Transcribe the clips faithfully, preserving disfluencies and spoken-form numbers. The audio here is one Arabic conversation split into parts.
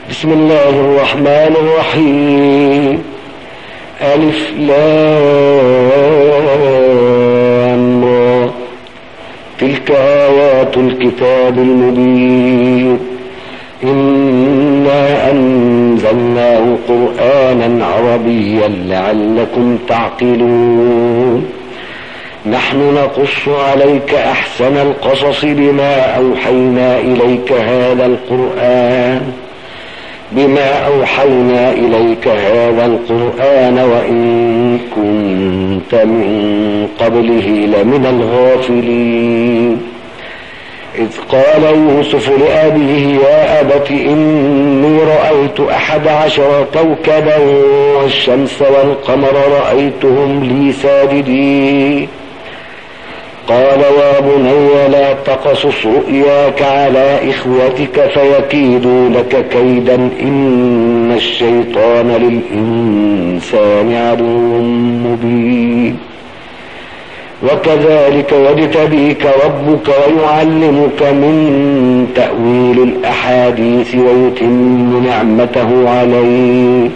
بسم الله الرحمن الرحيم. ألف لام را. تلك آيات الكتاب المبين. إنا أنزلناه قرآنا عربيا لعلكم تعقلون. نحن نقص عليك أحسن القصص بما أوحينا إليك هذا القرآن بما أوحينا إليك هذا القرآن وإن كنت من قبله لمن الغافلين. إذ قال يوسف لأبيه يا أبت إني رأيت أحد عشر كوكبا والشمس والقمر رأيتهم لي ساجدين. قال يا بني لا تقصص رؤياك على إخوتك فيكيدوا لك كيدا إن الشيطان للإنسان عدو مبين. وكذلك يجتبيك ربك ويعلمك من تأويل الأحاديث ويتم نعمته عليك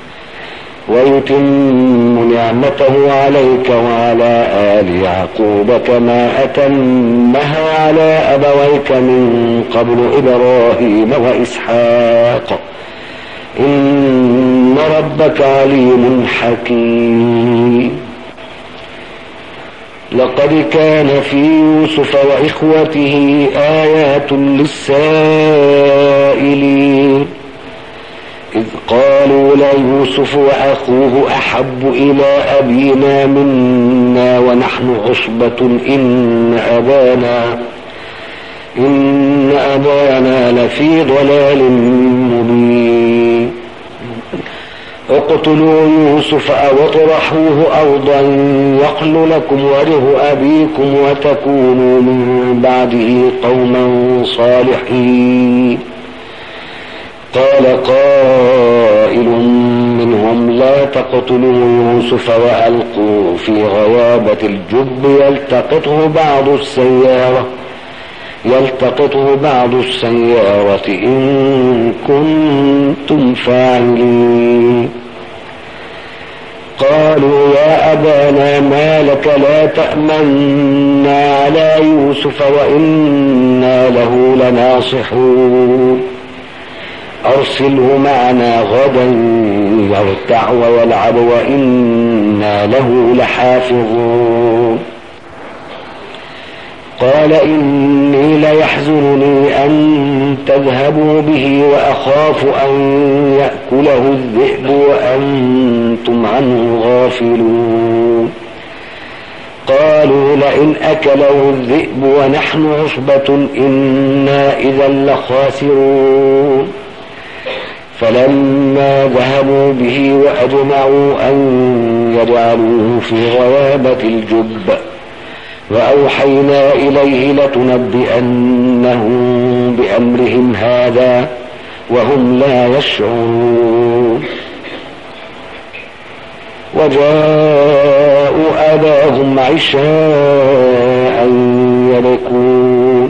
ويتم نعمته عليك وعلى آل يعقوب كما أتمها على أبويك من قبل إبراهيم وإسحاق إن ربك عليم حكيم. لقد كان في يوسف وإخوته آيات للسائلين إذ قالوا ليوسف وأخوه أحب إلى أبينا منا ونحن عصبة إن أبانا إن أبانا لفي ضلال مبين. اقتلوا يوسف أو اطرحوه أرضا يخل لكم وجه أبيكم وتكونوا من بعده قوما صالحين. قال قائل منهم لا تقتلوا يوسف وألقوه في غيابة الجب يلتقطه بعض السيارة يلتقطه بعض السيارة إن كنتم فاعلين. قالوا يا أبانا ما لك لا تأمنا على يوسف وإنا له لناصحون. أرسله معنا غدا يرتع ويلعب وإنا له لحافظون. قال إني ليحزنني أن تذهبوا به وأخاف أن يأكله الذئب وأنتم عنه غافلون. قالوا لئن أكله الذئب ونحن عصبة إنا إذا لخاسرون. فلما ذهبوا به وأجمعوا أن يجعلوه في غيابة الجب وأوحينا إليه لتنبئنهم بأمرهم هذا وهم لا يشعرون. وجاءوا أباهم عشاء يبكون.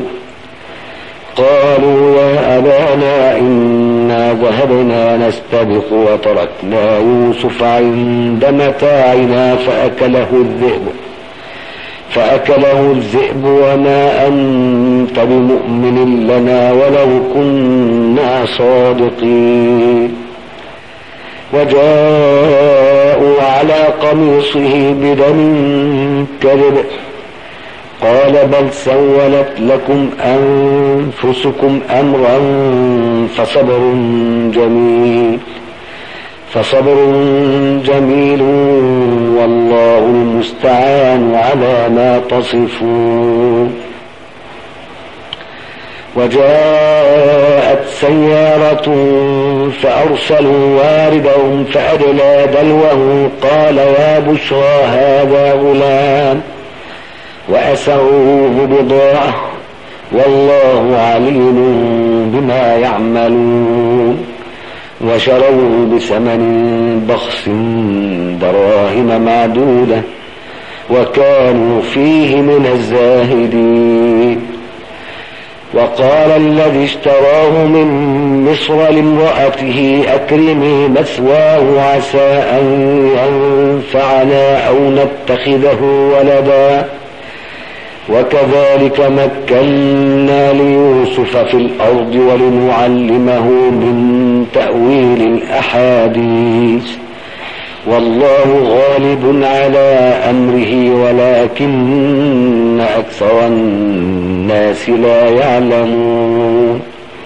قالوا يا أبانا إنا ذهبنا نستبق وتركنا يوسف عند متاعنا فأكله الذئب فأكله الذئب وما أنت بمؤمن لنا ولو كنا صادقين. وجاءوا على قميصه بدم كذب قال بل سولت لكم أنفسكم أمرا فصبر جميل فصبر جميل والله المستعان على ما تصفون. وجاءت سيارة فأرسلوا واردهم فأدلى دلوه قال يا بشرى هذا غلام وأسروه بضاعة والله عليم بما يعملون. وشروه بثمن بخس دراهم معدودة وكانوا فيه من الزاهدين. وقال الذي اشتراه من مصر لامرأته أكرمي مثواه عسى أن ينفعنا أو نتخذه ولدا وكذلك مكنا ليوسف في الأرض ولنعلمه من تأويل الأحاديث والله غالب على أمره ولكن أكثر الناس لا يعلمون.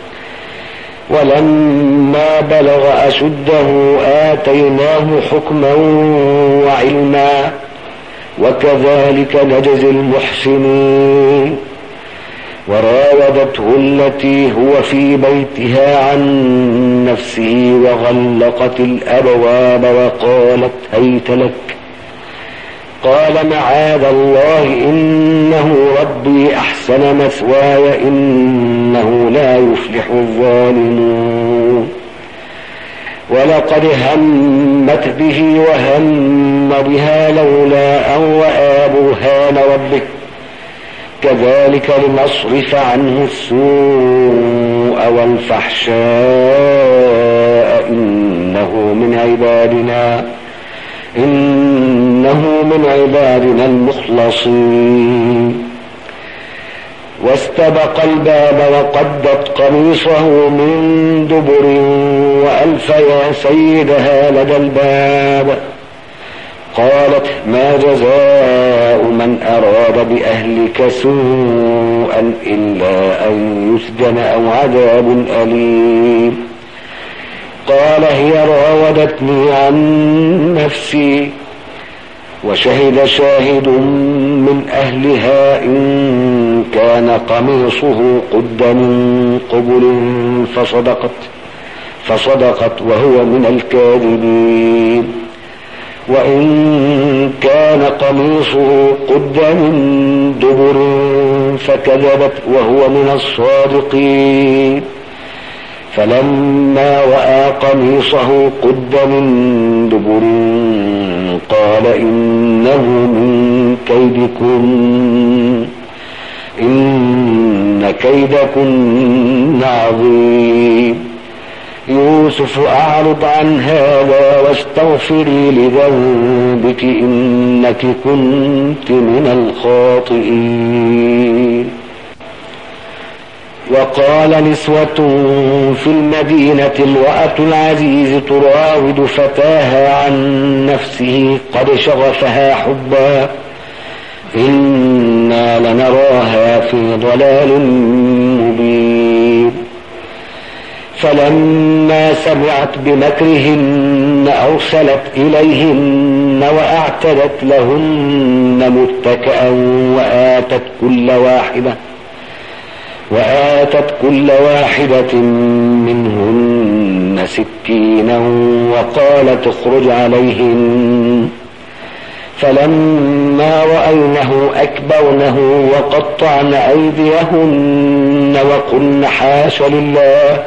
ولما بلغ أشده آتيناه حكما وعلما وكذلك نجزي المحسنين. وراودته التي هو في بيتها عن نفسه وغلقت الأبواب وقالت هيت لك قال معاذ الله إنه ربي أحسن مثواي إنه لا يفلح الظالمون. ولقد همت به وهم بها لولا أن رأى برهان ربه كذلك لنصرف عنه السوء والفحشاء إنه من عبادنا إنه من عبادنا المخلصين. واستبق الباب وقدت قميصه من دبر وألف يا سيدها لدى الباب قالت ما جزاء من أراد بأهلك سوءا إلا أن يسجن أو عذاب أليم. قال هي راودتني عن نفسي وشهد شاهد من أهلها إن كان قميصه قد من قبل فصدقت فصدقت وهو من الكاذبين وإن كان قميصه قد من دبر فكذبت وهو من الصادقين. فلما رأى قميصه قد من دبر قال إنه من كيدكن إن كيدكن عظيم. يوسف أعرض عن هذا واستغفري لذنبك إنك كنت من الخاطئين. وقال نسوة في المدينة امرأة العزيز تراود فتاها عن نفسه قد شغفها حبا إنا لنراها في ضلال مبين. فلما سمعت بمكرهن أرسلت إليهن وأعتدت لهن متكئا وآتت كل واحدة وآتت كل واحدة منهن سكينا وقالت اخرج عليهن. فلما رأينه أكبرنه وقطعن أيديهن وقلن حاش لله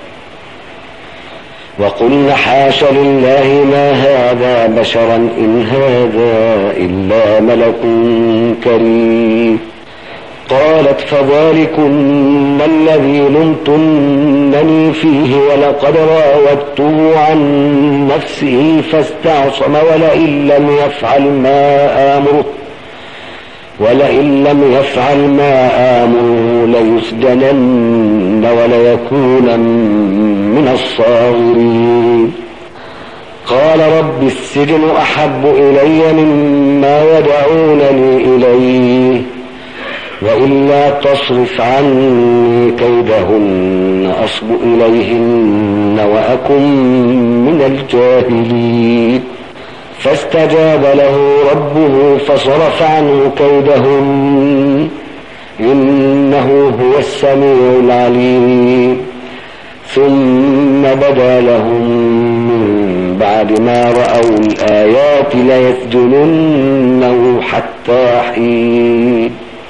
وقلن حاش لله ما هذا بشرا إن هذا إلا ملك كريم. قالت فذلكن الذي لمتنني فيه ولقد راودته عن نفسه فاستعصم ولئن لم يفعل ما آمره ولئن لم يفعل ما آمره ليسجنن وليكونن من الصاغرين. قال رب السجن أحب إلي مما يدعونني إليه وإلا تصرف عني كيدهن أصب إليهن وأكن من الجاهلين. فاستجاب له ربه فصرف عنه كيدهن إنه هو السميع العليم. ثم بدا لهم من بعد ما رأوا الآيات ليسجننه حتى حين.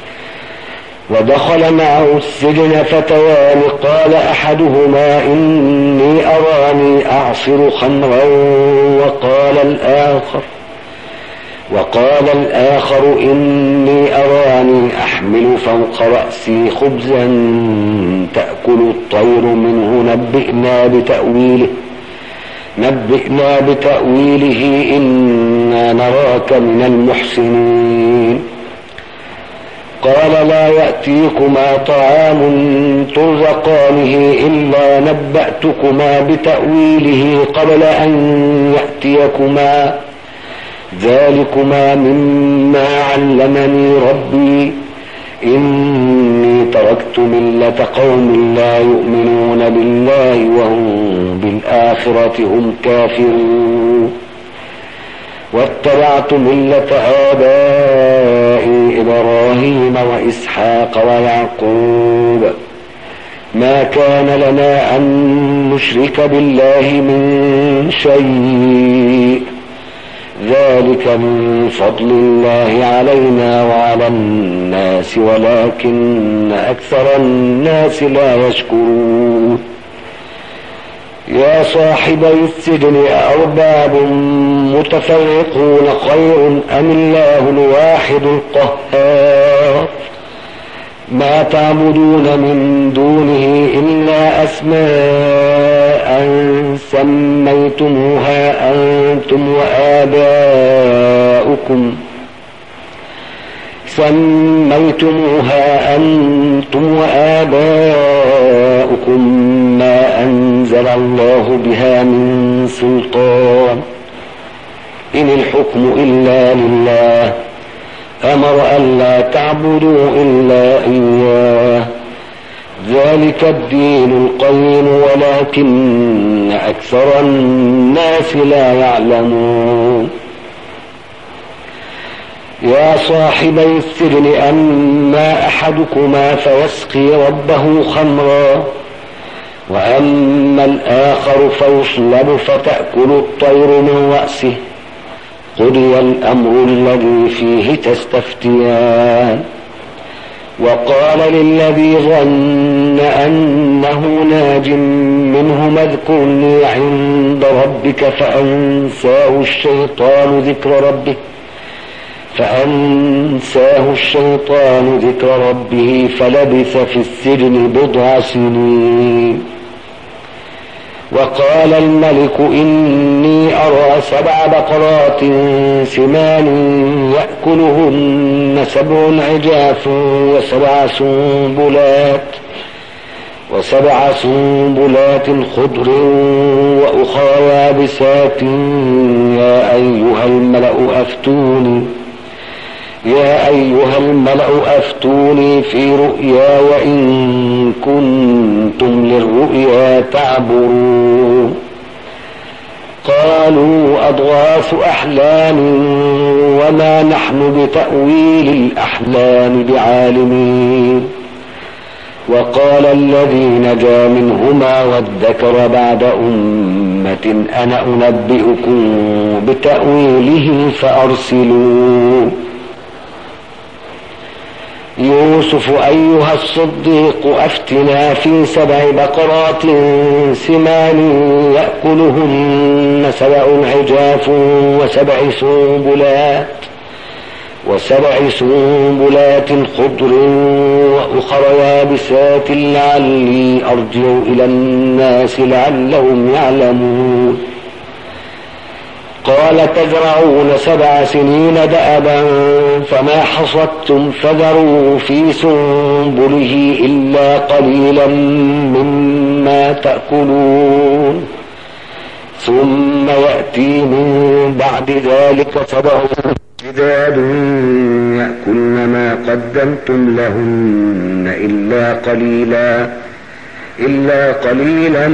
ودخل معه السجن فتيان قال أحدهما إني أراني أعصر خمرا وقال الآخر وقال الآخر إني أراني أحمل فوق رأسي خبزا تأكل الطير منه نبئنا بتأويله نبئنا بتأويله إنا نراك من المحسنين. قال لا يأتيكما طعام ترزقانه إلا نبأتكما بتأويله قبل أن يأتيكما ذلكما مما علمني ربي إني تركت ملة قوم لا يؤمنون بالله وهم بالآخرة هم كافرون واتبعت ملة آبائي إبراهيم وإسحاق ويعقوب ما كان لنا أن نشرك بالله من شيء ذلك من فضل الله علينا وعلى الناس ولكن أكثر الناس لا يشكرون. يا صاحبي السجن أأرباب متفرقون خير أم الله الواحد القهار ما تعبدون من دونه إلا أسماء سميتموها أنتم وآباؤكم سميتموها أنتم وآباؤكم ما أنزل الله بها من سلطان إن الحكم إلا لله أمر ألا تعبدوا إلا إياه ذلك الدين القيم ولكن أكثر الناس لا يعلمون. يا صاحبي السجن أما أحدكما فيسقي ربه خمرا وأما الآخر فيصلب فتأكل الطير من رأسه قضي الأمر الذي فيه تستفتيان. وقال للذي ظن أنه ناج منهما اذكرني عند ربك فأنساه الشيطان ذكر ربه فأنساه الشيطان ذكر ربه فلبث في السجن بضع سنين. وقال الملك إني أرى سبع بقرات سمان يأكلهن سبع عجاف وسبع سنبلات وسبع سنبلات خضر وأخرى يابسات يا أيها الملأ أفتوني يا أيها الملأ أفتوني في رؤيا وإن كنتم للرؤيا تعبرون. قالوا أضغاث أحلام وما نحن بتأويل الأحلام بعالمين. وقال الذي نجا منهما وادكر بعد أمة أنا أنبئكم بتأويله فأرسلوا. يوسف أيها الصديق أفتنا في سبع بقرات سمان يأكلهن سبع عجاف وسبع سنبلات وسبع سنبلات خضر وأخر يابسات لعلي أرجع إلى الناس لعلهم يعلمون. قال تزرعون سبع سنين دأبا فما حصدتم فذروا في سنبله إلا قليلا مما تأكلون ثم يأتي من بعد ذلك سبع شداد يأكلن ما قدمتم لهن إلا قليلا إلا قليلا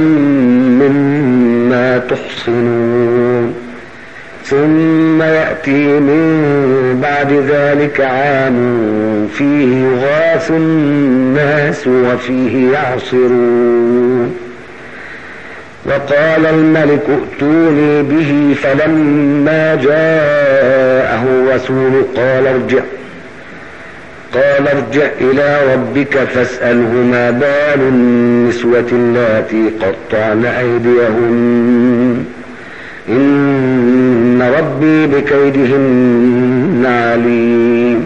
مما تحصنون ثم يأتي من بعد ذلك عام فيه يغاث الناس وفيه يعصرون. وقال الملك ائتوني به فلما جاءه الرسول قال ارجع قال ارجع إلى ربك فاسأله ما بال النسوة اللاتي قطعن أيديهن إن إن ربي بكيدهن عليم.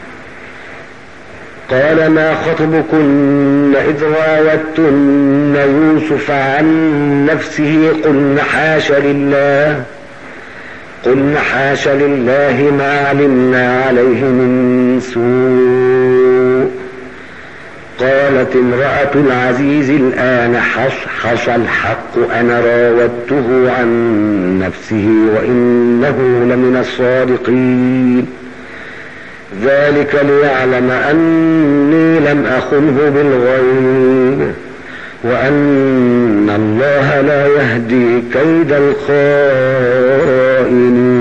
قال ما خطبكن إذ راوتن يوسف عن نفسه قلن حاش لله قلن حاش لله ما علمنا عليه من سوء. قالت امرأة العزيز الآن حصحص الحق أنا راودته عن نفسه وإنه لمن الصادقين. ذلك ليعلم أني لم أخنه بالغيب وأن الله لا يهدي كيد الخائنين.